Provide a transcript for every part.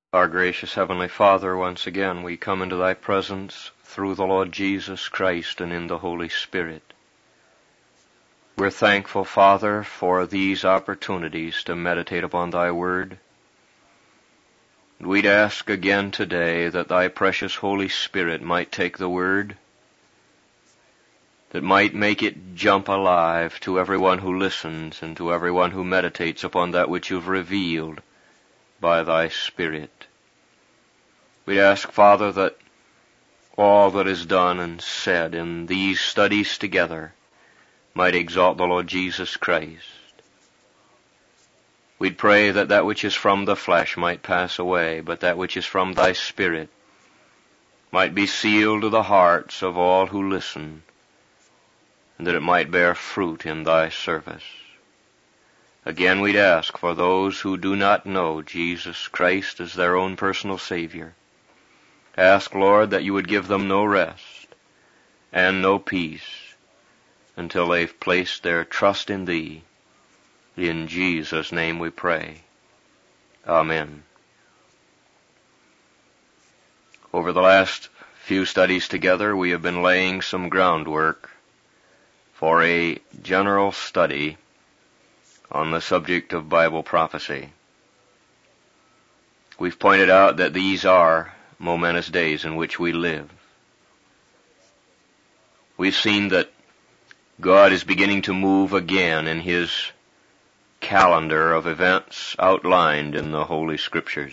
Our gracious Heavenly Father, once again we come into Thy presence through the Lord Jesus Christ and in the Holy Spirit. We're thankful, Father, for these opportunities to meditate upon Thy Word. We'd ask again today that Thy precious Holy Spirit might take the Word, that might make it jump alive to everyone who listens and to everyone who meditates upon that which You've revealed by Thy Spirit. We ask, Father, that all that is done and said in these studies together might exalt the Lord Jesus Christ. We'd pray that that which is from the flesh might pass away, but that which is from Thy Spirit might be sealed to the hearts of all who listen, and that it might bear fruit in Thy service. Again, we'd ask for those who do not know Jesus Christ as their own personal Savior. Ask, Lord, that You would give them no rest and no peace until they've placed their trust in Thee. In Jesus' name we pray. Amen. Over the last few studies together, we have been laying some groundwork for a general study on the subject of Bible prophecy. We've pointed out that these are momentous days in which we live. We've seen that God is beginning to move again in His calendar of events outlined in the Holy Scriptures.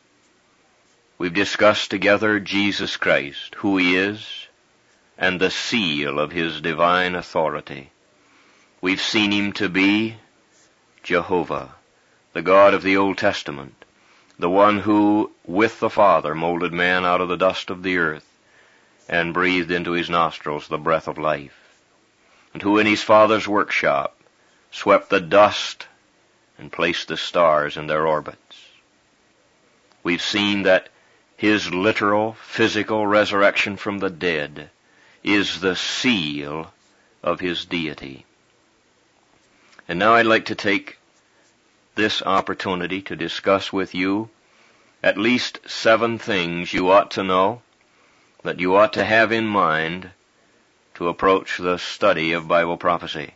We've discussed together Jesus Christ, who He is, and the seal of His divine authority. We've seen Him to be Jehovah, the God of the Old Testament, the one who, with the Father, molded man out of the dust of the earth and breathed into his nostrils the breath of life, and who in His Father's workshop swept the dust and placed the stars in their orbits. We've seen that His literal, physical resurrection from the dead is the seal of His deity. And now I'd like to take this opportunity to discuss with you at least 7 things you ought to know, that you ought to have in mind to approach the study of Bible prophecy.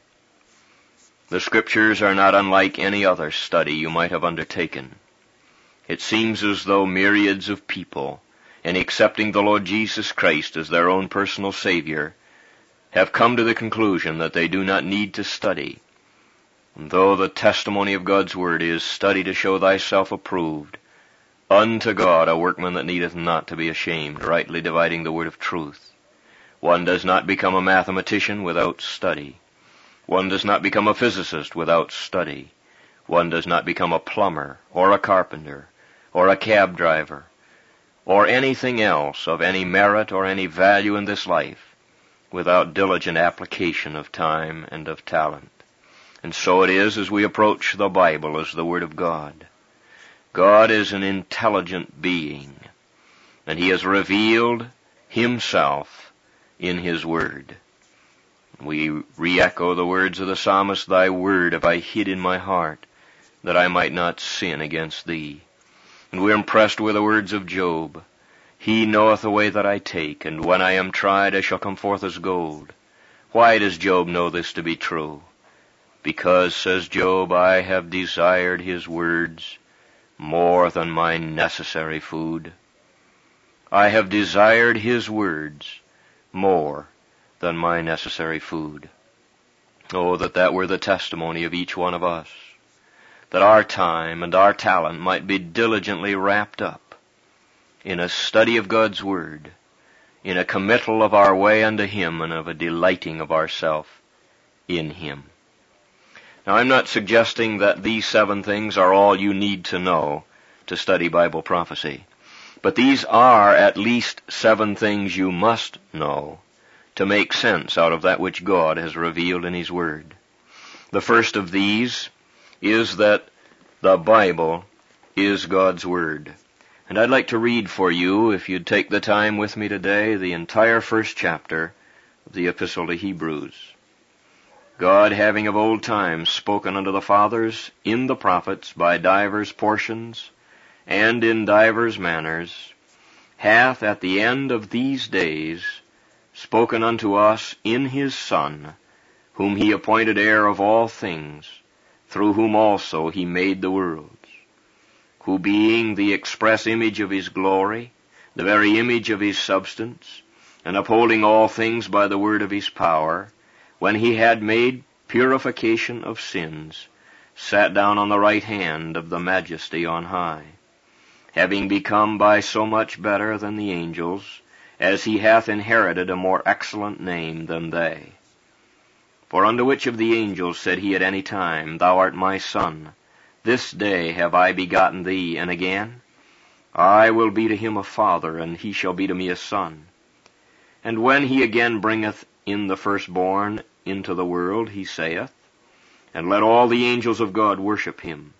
The Scriptures are not unlike any other study you might have undertaken. It seems as though myriads of people, in accepting the Lord Jesus Christ as their own personal Savior, have come to the conclusion that they do not need to study. And though the testimony of God's Word is, study to show thyself approved, unto God a workman that needeth not to be ashamed, rightly dividing the word of truth. One does not become a mathematician without study. One does not become a physicist without study. One does not become a plumber, or a carpenter, or a cab driver, or anything else of any merit or any value in this life without diligent application of time and of talent. And so it is as we approach the Bible as the Word of God. God is an intelligent being, and He has revealed Himself in His Word. We re-echo the words of the psalmist, Thy Word have I hid in my heart, that I might not sin against Thee. And we're impressed with the words of Job. He knoweth the way that I take, and when I am tried I shall come forth as gold. Why does Job know this to be true? Because, says Job, I have desired His words more than my necessary food. I have desired His words more than my necessary food. Oh, that that were the testimony of each one of us, that our time and our talent might be diligently wrapped up in a study of God's Word, in a committal of our way unto Him, and of a delighting of ourself in Him. Now, I'm not suggesting that these 7 things are all you need to know to study Bible prophecy, but these are at least 7 things you must know to make sense out of that which God has revealed in His Word. The first of these is that the Bible is God's Word. And I'd like to read for you, if you'd take the time with me today, the entire first chapter of the Epistle to Hebrews. God, having of old time spoken unto the fathers in the prophets by divers portions, and in divers manners, hath at the end of these days spoken unto us in his Son, whom he appointed heir of all things, through whom also he made the worlds, who being the express image of his glory, the very image of his substance, and upholding all things by the word of his power, when he had made purification of sins, sat down on the right hand of the Majesty on high, having become by so much better than the angels, as he hath inherited a more excellent name than they. For unto which of the angels said he at any time, Thou art my Son, this day have I begotten thee, and again, I will be to him a father, and he shall be to me a son. And when he again bringeth in the firstborn into the world, he saith, And let all the angels of God worship him.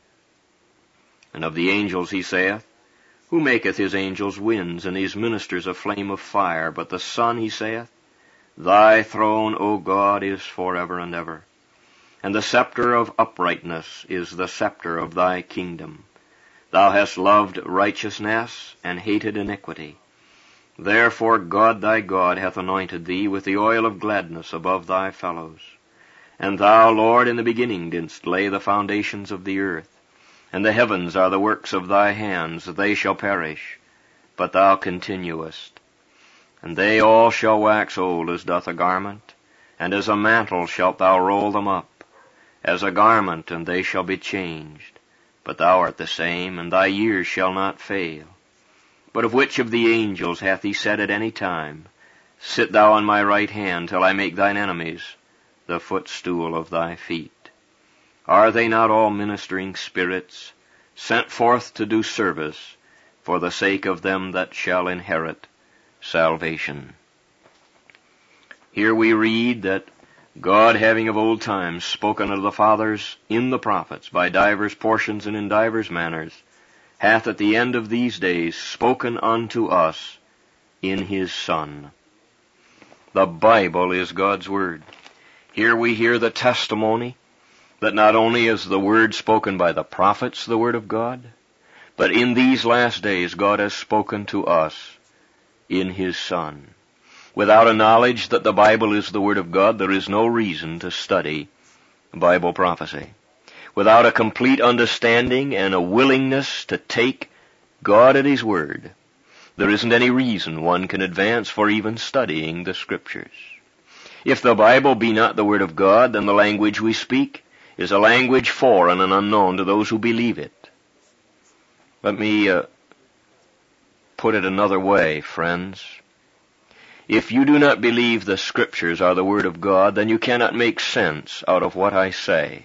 And of the angels he saith, Who maketh his angels winds, and his ministers a flame of fire? But the Son, he saith, Thy throne, O God, is forever and ever. And the scepter of uprightness is the scepter of thy kingdom. Thou hast loved righteousness, and hated iniquity. Therefore God thy God hath anointed thee with the oil of gladness above thy fellows. And thou, Lord, in the beginning didst lay the foundations of the earth. And the heavens are the works of thy hands, they shall perish, but thou continuest. And they all shall wax old as doth a garment, and as a mantle shalt thou roll them up, as a garment, and they shall be changed. But thou art the same, and thy years shall not fail. But of which of the angels hath he said at any time, Sit thou on my right hand, till I make thine enemies the footstool of thy feet? Are they not all ministering spirits, sent forth to do service for the sake of them that shall inherit salvation? Here we read that God, having of old times spoken unto the fathers in the prophets by divers portions and in divers manners, hath at the end of these days spoken unto us in his Son. The Bible is God's Word. Here we hear the testimony that not only is the Word spoken by the prophets the Word of God, but in these last days God has spoken to us in his Son. Without a knowledge that the Bible is the Word of God, there is no reason to study Bible prophecy. Without a complete understanding and a willingness to take God at his word, there isn't any reason one can advance for even studying the Scriptures. If the Bible be not the Word of God, then the language we speak is a language foreign and unknown to those who believe it. Let me put it another way, friends. If you do not believe the Scriptures are the Word of God, then you cannot make sense out of what I say.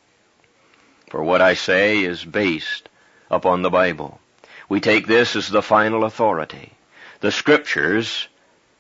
For what I say is based upon the Bible. We take this as the final authority. The Scriptures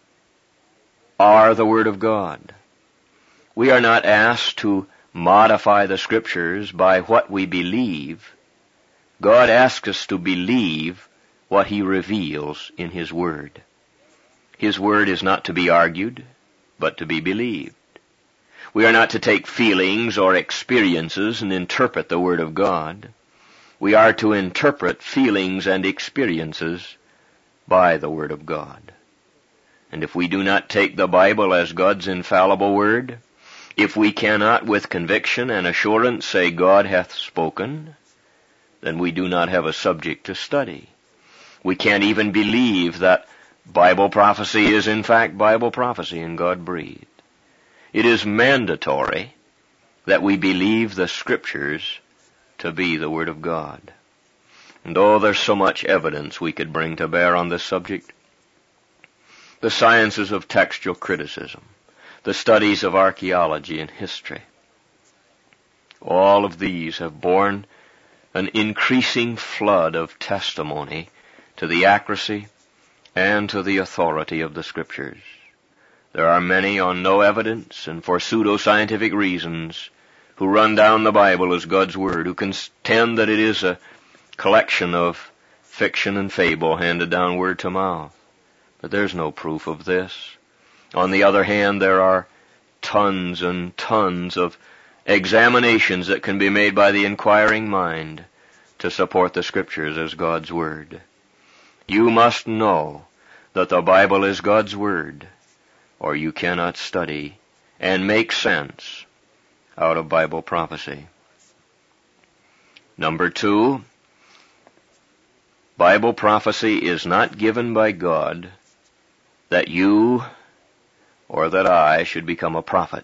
are the Word of God. We are not asked to modify the Scriptures by what we believe. God asks us to believe what he reveals in his Word. His Word is not to be argued, but to be believed. We are not to take feelings or experiences and interpret the Word of God. We are to interpret feelings and experiences by the Word of God. And if we do not take the Bible as God's infallible Word, if we cannot with conviction and assurance say God hath spoken, then we do not have a subject to study. We can't even believe that Bible prophecy is in fact Bible prophecy and God breathed. It is mandatory that we believe the Scriptures to be the Word of God. And there's so much evidence we could bring to bear on this subject. The sciences of textual criticism, the studies of archaeology and history, all of these have borne an increasing flood of testimony to the accuracy and to the authority of the Scriptures. There are many on no evidence and for pseudo-scientific reasons who run down the Bible as God's Word, who contend that it is a collection of fiction and fable handed down word to mouth. But there's no proof of this. On the other hand, there are tons and tons of examinations that can be made by the inquiring mind to support the Scriptures as God's Word. You must know that the Bible is God's Word, or you cannot study and make sense out of Bible prophecy. Number 2, Bible prophecy is not given by God that you or that I should become a prophet.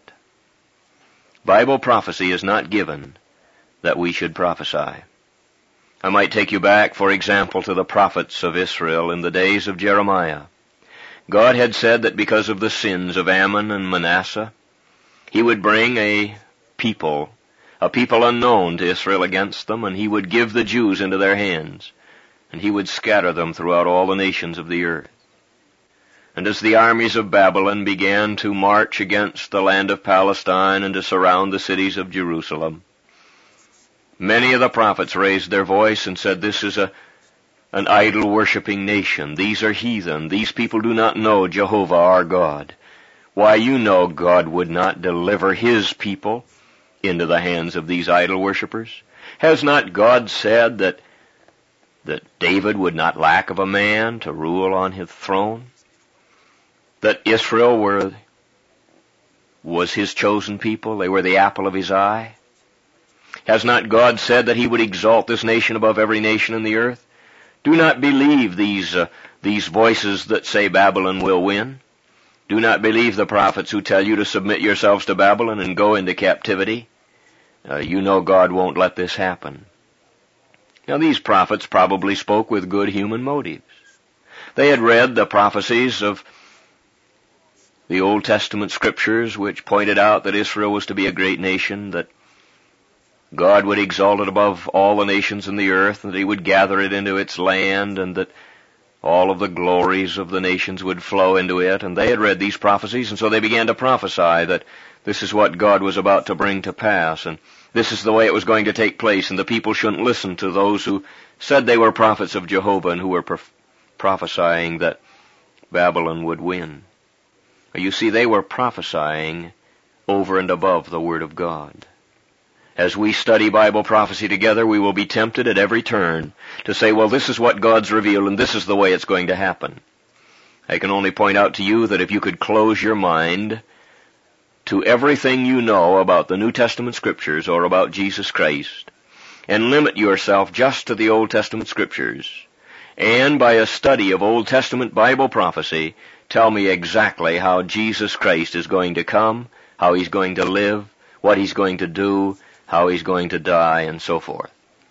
Bible prophecy is not given that we should prophesy. I might take you back, for example, to the prophets of Israel in the days of Jeremiah. God had said that because of the sins of Ammon and Manasseh, he would bring a people unknown to Israel against them, and he would give the Jews into their hands, and he would scatter them throughout all the nations of the earth. And as the armies of Babylon began to march against the land of Palestine and to surround the cities of Jerusalem, many of the prophets raised their voice and said, this is an idol-worshipping nation. These are heathen. These people do not know Jehovah our God. Why, you know God would not deliver his people into the hands of these idol-worshippers. Has not God said that David would not lack of a man to rule on his throne? That Israel was his chosen people? They were the apple of his eye? Has not God said that he would exalt this nation above every nation in the earth? Do not believe these voices that say Babylon will win. Do not believe the prophets who tell you to submit yourselves to Babylon and go into captivity. You know God won't let this happen. Now, these prophets probably spoke with good human motives. They had read the prophecies of the Old Testament Scriptures, which pointed out that Israel was to be a great nation, that God would exalt it above all the nations in the earth, that he would gather it into its land, and that all of the glories of the nations would flow into it. And they had read these prophecies, and so they began to prophesy that this is what God was about to bring to pass, and this is the way it was going to take place, and the people shouldn't listen to those who said they were prophets of Jehovah and who were prophesying that Babylon would win. You see, they were prophesying over and above the Word of God. As we study Bible prophecy together, we will be tempted at every turn to say, well, this is what God's revealed, and this is the way it's going to happen. I can only point out to you that if you could close your mind to everything you know about the New Testament Scriptures or about Jesus Christ, and limit yourself just to the Old Testament Scriptures, and by a study of Old Testament Bible prophecy, tell me exactly how Jesus Christ is going to come, how he's going to live, what he's going to do, how he's going to die, and so forth.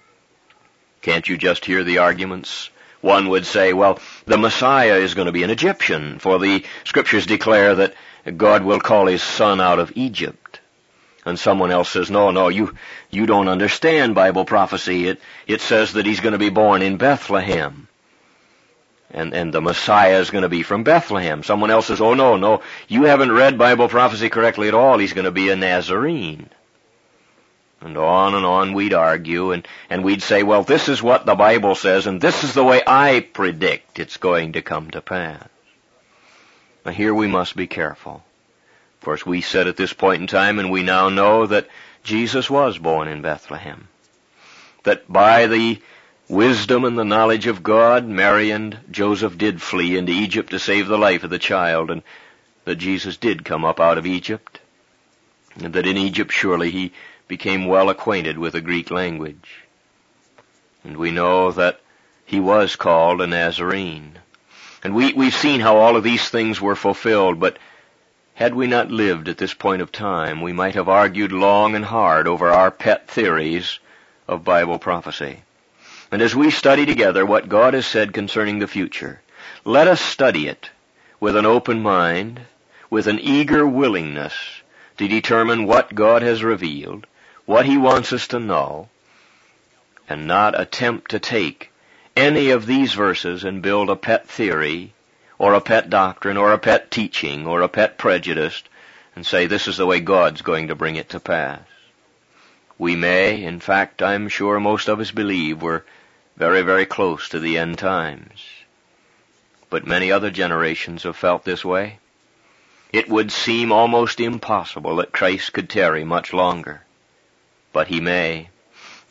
Can't you just hear the arguments? One would say, well, the Messiah is going to be an Egyptian, for the Scriptures declare that God will call his son out of Egypt. And someone else says, no, you don't understand Bible prophecy. It says that he's going to be born in Bethlehem. And the Messiah is going to be from Bethlehem. Someone else says, oh, no, you haven't read Bible prophecy correctly at all. He's going to be a Nazarene. And on we'd argue, and we'd say, well, this is what the Bible says, and this is the way I predict it's going to come to pass. Now here we must be careful. Of course, we said at this point in time, and we now know that Jesus was born in Bethlehem. That by the wisdom and the knowledge of God, Mary and Joseph did flee into Egypt to save the life of the child, and that Jesus did come up out of Egypt, and that in Egypt surely he became well acquainted with the Greek language. And we know that he was called a Nazarene. And we've seen how all of these things were fulfilled, but had we not lived at this point of time, we might have argued long and hard over our pet theories of Bible prophecy. And as we study together what God has said concerning the future, let us study it with an open mind, with an eager willingness to determine what God has revealed, what he wants us to know, and not attempt to take any of these verses and build a pet theory or a pet doctrine or a pet teaching or a pet prejudice and say this is the way God's going to bring it to pass. We may, in fact, I'm sure most of us believe we're very, very close to the end times. But many other generations have felt this way. It would seem almost impossible that Christ could tarry much longer. But he may.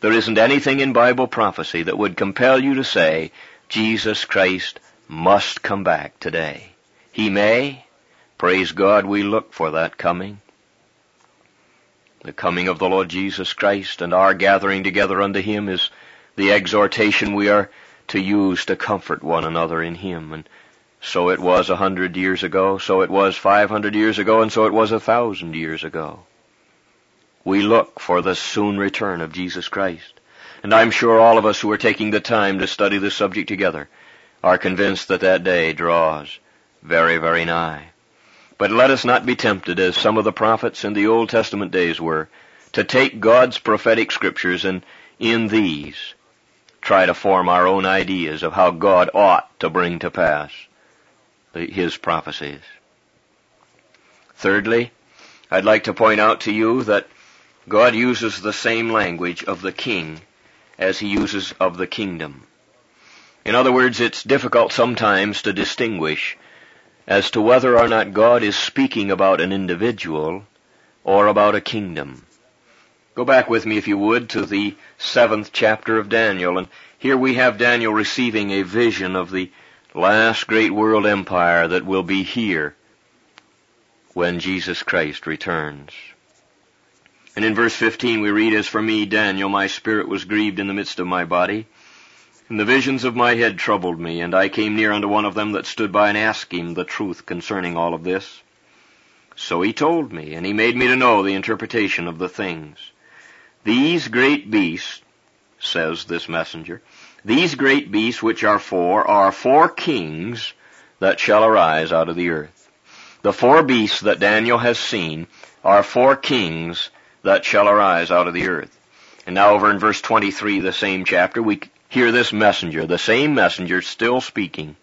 There isn't anything in Bible prophecy that would compel you to say, Jesus Christ must come back today. He may. Praise God, we look for that coming. The coming of the Lord Jesus Christ and our gathering together unto Him is the exhortation we are to use to comfort one another in Him. And so it was 100 years ago, so it was 500 years ago, and so it was 1,000 years ago. We look for the soon return of Jesus Christ. And I'm sure all of us who are taking the time to study this subject together are convinced that that day draws very, very nigh. But let us not be tempted, as some of the prophets in the Old Testament days were, to take God's prophetic scriptures and in these try to form our own ideas of how God ought to bring to pass His prophecies. Thirdly, I'd like to point out to you that God uses the same language of the king as He uses of the kingdom. In other words, it's difficult sometimes to distinguish as to whether or not God is speaking about an individual or about a kingdom. Go back with me, if you would, to the 7th chapter of Daniel, and here we have Daniel receiving a vision of the last great world empire that will be here when Jesus Christ returns. And in verse 15 we read, As for me, Daniel, my spirit was grieved in the midst of my body, and the visions of my head troubled me, and I came near unto one of them that stood by and asked him the truth concerning all of this. So he told me, and he made me to know the interpretation of the things. These great beasts, says this messenger, these great beasts which are four kings that shall arise out of the earth. The 4 beasts that Daniel has seen are 4 kings that shall arise out of the earth. And now over in verse 23, the same chapter, we hear this messenger, the same messenger still speaking.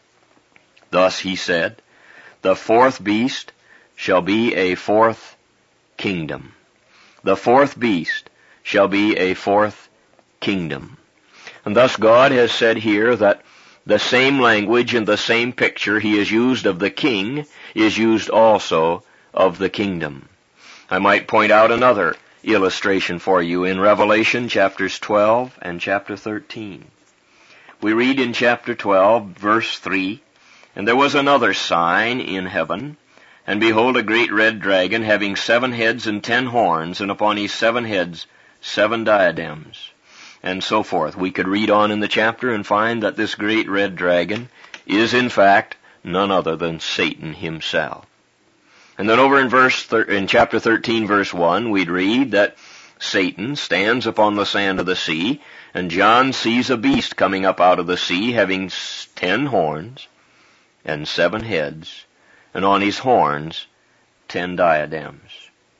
Thus he said, The 4th beast shall be a 4th kingdom. The 4th beast shall be a 4th kingdom. And thus God has said here that the same language and the same picture He has used of the king is used also of the kingdom. I might point out another illustration for you in Revelation chapters 12 and chapter 13. We read in chapter 12, verse 3, And there was another sign in heaven, and behold, a great red dragon, having 7 heads and 10 horns, and upon his 7 heads 7 diadems, and so forth. We could read on in the chapter and find that this great red dragon is in fact none other than Satan himself. And then over in chapter 13, verse 1, we'd read that Satan stands upon the sand of the sea, and John sees a beast coming up out of the sea, having 10 horns and 7 heads, and on his horns 10 diadems.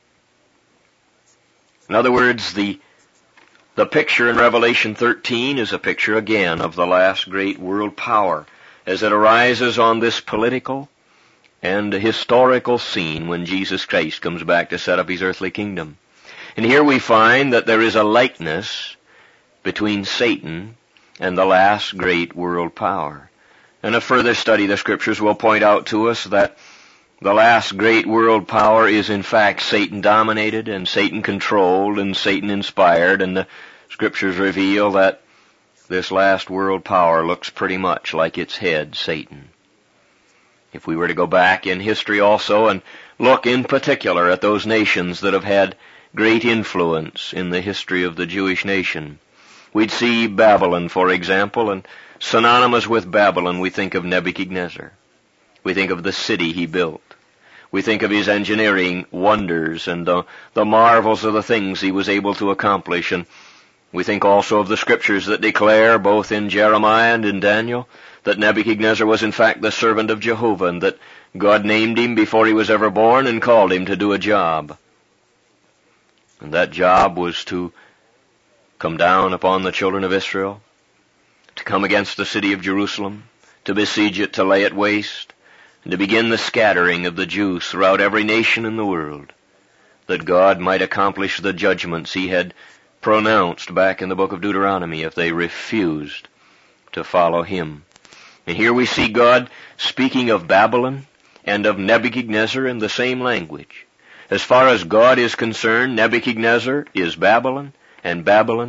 In other words, the picture in Revelation 13 is a picture again of the last great world power as it arises on this political and historical scene when Jesus Christ comes back to set up His earthly kingdom. And here we find that there is a likeness between Satan and the last great world power. And a further study of the Scriptures will point out to us that the last great world power is in fact Satan-dominated and Satan-controlled and Satan-inspired, and the Scriptures reveal that this last world power looks pretty much like its head, Satan. If we were to go back in history also and look in particular at those nations that have had great influence in the history of the Jewish nation, we'd see Babylon, for example, and synonymous with Babylon we think of Nebuchadnezzar. We think of the city he built. We think of his engineering wonders and the marvels of the things he was able to accomplish, and we think also of the Scriptures that declare, both in Jeremiah and in Daniel, that Nebuchadnezzar was in fact the servant of Jehovah, and that God named him before he was ever born and called him to do a job. And that job was to come down upon the children of Israel, to come against the city of Jerusalem, to besiege it, to lay it waste, and to begin the scattering of the Jews throughout every nation in the world, that God might accomplish the judgments He had pronounced back in the book of Deuteronomy if they refused to follow Him. And here we see God speaking of Babylon and of Nebuchadnezzar in the same As far as God is concerned, Nebuchadnezzar is Babylon, and Babylon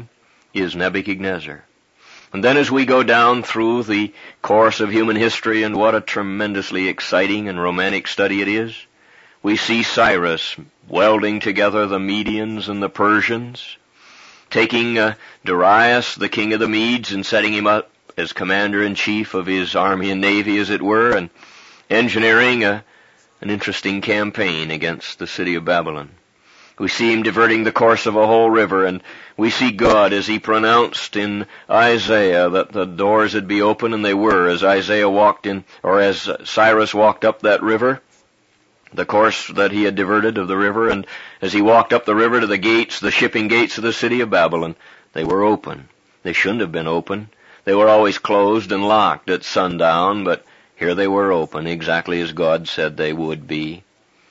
is Nebuchadnezzar. And then as we go down through the course of human history, and what a tremendously exciting and romantic study it is, we see Cyrus welding together the Medians and the Persians, taking Darius, the king of the Medes, and setting him up as commander-in-chief of his army and navy, as it were, and engineering an interesting campaign against the city of Babylon. We see him diverting the course of a whole river, and we see God as he pronounced in Isaiah that the doors would be open, and they were, as Isaiah walked in, or as Cyrus walked up that river, the course that he had diverted of the river, and as he walked up the river to the gates, the shipping gates of the city of Babylon, they were open. They shouldn't have been open. They were always closed and locked at sundown, but here they were open, exactly as God said they would be.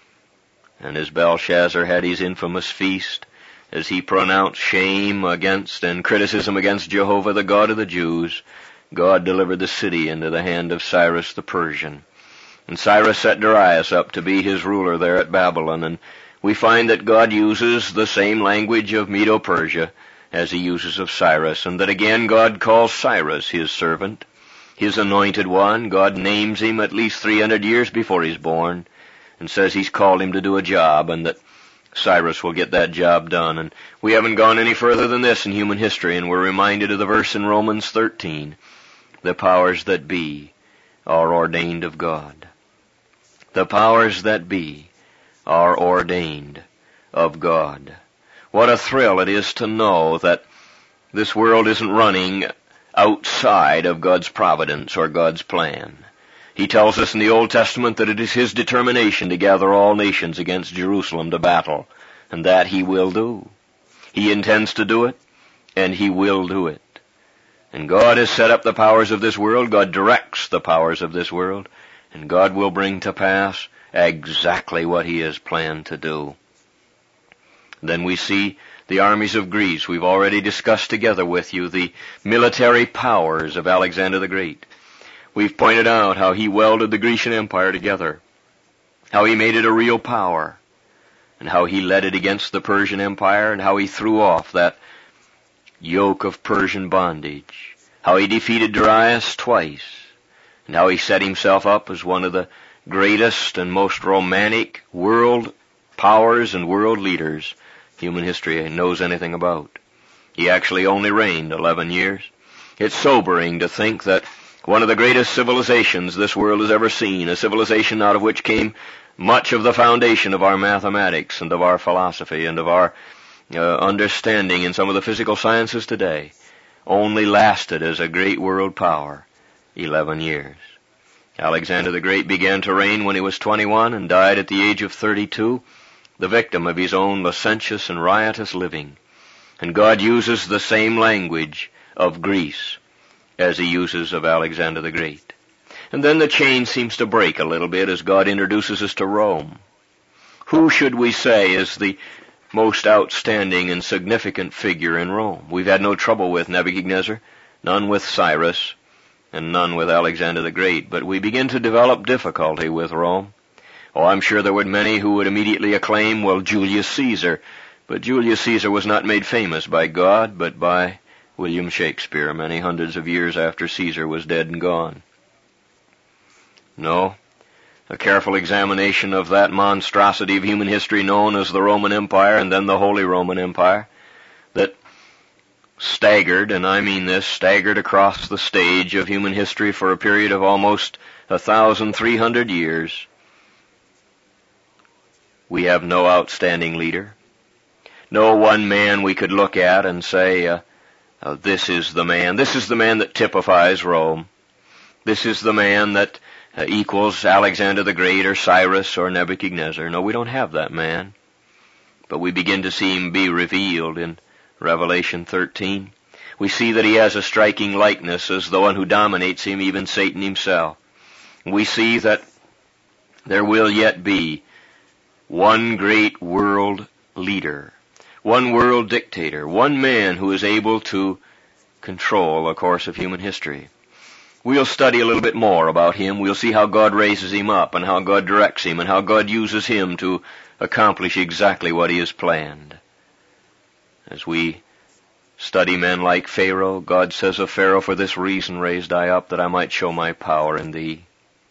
And as Belshazzar had his infamous feast, as he pronounced shame against and criticism against Jehovah, the God of the Jews, God delivered the city into the hand of Cyrus the Persian. And Cyrus set Darius up to be his ruler there at Babylon, and we find that God uses the same language of Medo-Persia as he uses of Cyrus, and that again God calls Cyrus his servant, his anointed one. God names him at least 300 years before he's born, and says he's called him to do a job, and that Cyrus will get that job done. And we haven't gone any further than this in human history, and we're reminded of the verse in Romans 13, the powers that be are ordained of God. The powers that be are ordained of God. What a thrill it is to know that this world isn't running outside of God's providence or God's plan. He tells us in the Old Testament that it is his determination to gather all nations against Jerusalem to battle, and that he will do. He intends to do it, and he will do it. And God has set up the powers of this world, God directs the powers of this world, and God will bring to pass exactly what he has planned to do. Then we see the armies of Greece. We've already discussed together with you the military powers of Alexander the Great. We've pointed out how he welded the Grecian Empire together, how he made it a real power, and how he led it against the Persian Empire, and how he threw off that yoke of Persian bondage, how he defeated Darius twice, and how he set himself up as one of the greatest and most romantic world powers and world leaders human history knows anything about. He actually only reigned 11 years. It's sobering to think that one of the greatest civilizations this world has ever seen, a civilization out of which came much of the foundation of our mathematics and of our philosophy and of our understanding in some of the physical sciences today, only lasted as a great world power 11 years. Alexander the Great began to reign when he was 21 and died at the age of 32, the victim of his own licentious and riotous living. And God uses the same language of Greece as he uses of Alexander the Great. And then the chain seems to break a little bit as God introduces us to Rome. Who should we say is the most outstanding and significant figure in Rome? We've had no trouble with Nebuchadnezzar, none with Cyrus, and none with Alexander the Great, but we begin to develop difficulty with Rome. Oh, I'm sure there were many who would immediately acclaim, well, Julius Caesar. But Julius Caesar was not made famous by God, but by William Shakespeare, many hundreds of years after Caesar was dead and gone. No, a careful examination of that monstrosity of human history known as the Roman Empire and then the Holy Roman Empire, that staggered, and I mean this, staggered across the stage of human history for a period of almost 1,300 years. We have no outstanding leader, no one man we could look at and say, this is the man that typifies Rome. This is the man that equals Alexander the Great or Cyrus or Nebuchadnezzar. No, we don't have that man. But we begin to see him be revealed in Revelation 13. We see that he has a striking likeness as the one who dominates him, even Satan himself. We see that there will yet be one great world leader, one world dictator, one man who is able to control the course of human history. We'll study a little bit more about him. We'll see how God raises him up and how God directs him and how God uses him to accomplish exactly what he has planned. As we Study men like Pharaoh. God says of Pharaoh, for this reason raised I up, that I might show my power in thee.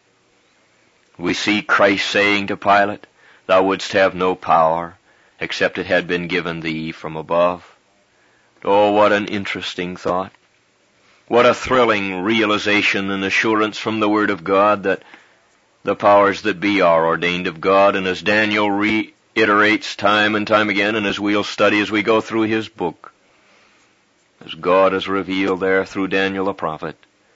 We see Christ saying to Pilate, thou wouldst have no power, except it had been given thee from above. Oh, what an interesting thought. What a thrilling realization and assurance from the Word of God that the powers that be are ordained of God, and as Daniel reiterates time and time again, and as we'll study as we go through his book, as God has revealed there through Daniel the prophet,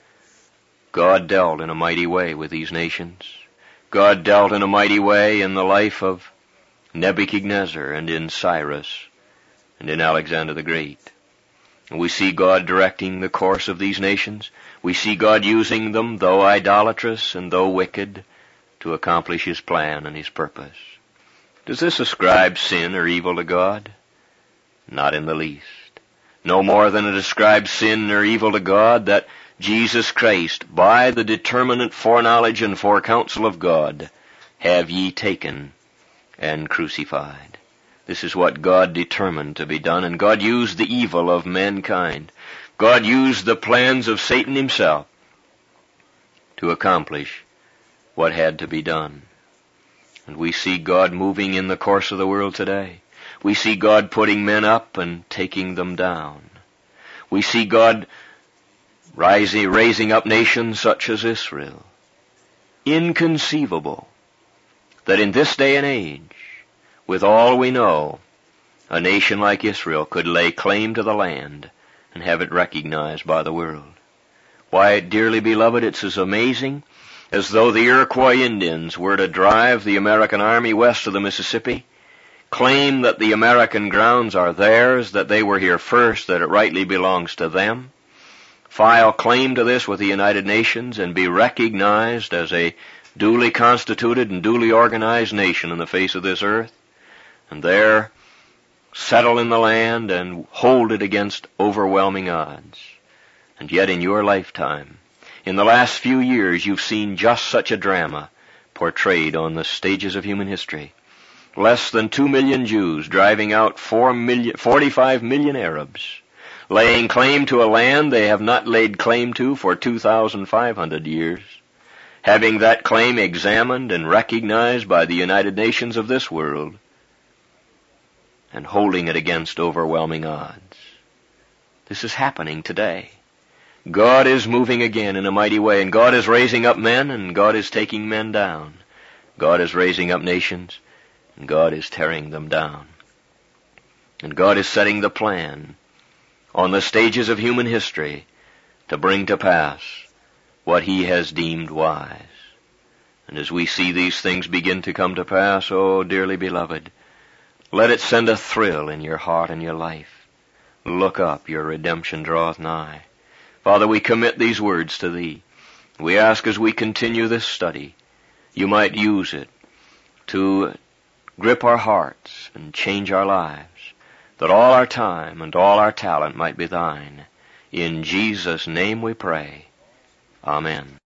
God dealt in a mighty way with these nations. God dealt in a mighty way in the life of Nebuchadnezzar and in Cyrus and in Alexander the Great. And we see God directing the course of these nations. We see God using them, though idolatrous and though wicked, to accomplish his plan and his purpose. Does this ascribe sin or evil to God? Not in the least. No more than it ascribes sin or evil to God that Jesus Christ, by the determinate foreknowledge and forecounsel of God, have ye taken and crucified. This is what God determined to be done, and God used the evil of mankind. God used the plans of Satan himself to accomplish what had to be done. And we see God moving in the course of the world today. We see God putting men up and taking them down. We see God raising up nations such as Israel. Inconceivable that in this day and age, with all we know, a nation like Israel could lay claim to the land and have it recognized by the world. Why, dearly beloved, it's as amazing as though the Iroquois Indians were to drive the American army west of the Mississippi, claim that the American grounds are theirs, that they were here first, that it rightly belongs to them, file claim to this with the United Nations, and be recognized as a duly constituted and duly organized nation in the face of this earth, and there settle in the land and hold it against overwhelming odds. And yet in your lifetime, in the last few years, you've seen just such a drama portrayed on the stages of human history. Less than 2 million Jews driving out 45 million Arabs, laying claim to a land they have not laid claim to for 2,500 years, having that claim examined and recognized by the United Nations of this world, and holding it against overwhelming odds. This is happening today. God is moving again in a mighty way, and God is raising up men, and God is taking men down. God is raising up nations, and God is tearing them down. And God is setting the plan on the stages of human history to bring to pass what he has deemed wise. And as we see these things begin to come to pass, oh, dearly beloved, let it send a thrill in your heart and your life. Look up, your redemption draweth nigh. Father, we commit these words to thee. We ask as we continue this study, you might use it to grip our hearts and change our lives, that all our time and all our talent might be thine. In Jesus' name we pray. Amen.